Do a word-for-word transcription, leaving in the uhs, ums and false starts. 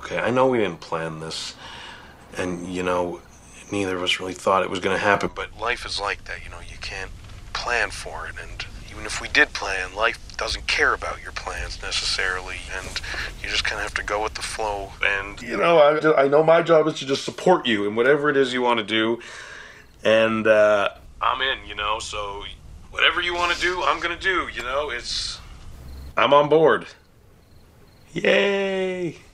okay, I know we didn't plan this, and, you know, neither of us really thought it was going to happen, but life is like that, you know, you can't plan for it, and even if we did plan, life doesn't care about your plans necessarily, and you just kind of have to go with the flow, and, you know, I, I know my job is to just support you in whatever it is you want to do, and, uh, I'm in, you know, so whatever you want to do, I'm going to do, you know, it's, I'm on board. Yay!